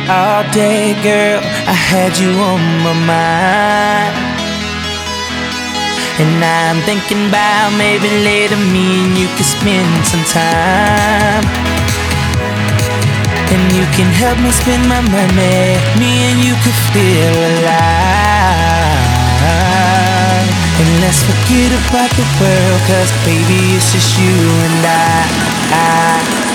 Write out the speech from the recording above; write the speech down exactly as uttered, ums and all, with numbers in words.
All day, girl, I had you on my mind. And now I'm thinking about maybe later me and you could spend some time. And you can help me spend my money, me and you could feel alive. And let's forget about the world, cause baby it's just you and I, I